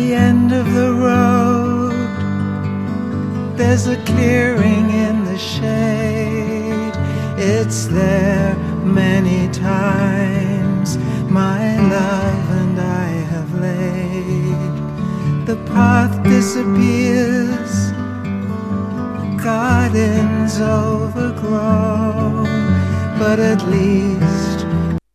the end of the road, there's a clearing in the shade. It's there many times my love and I have laid. The path disappears, the garden's overgrown, but at least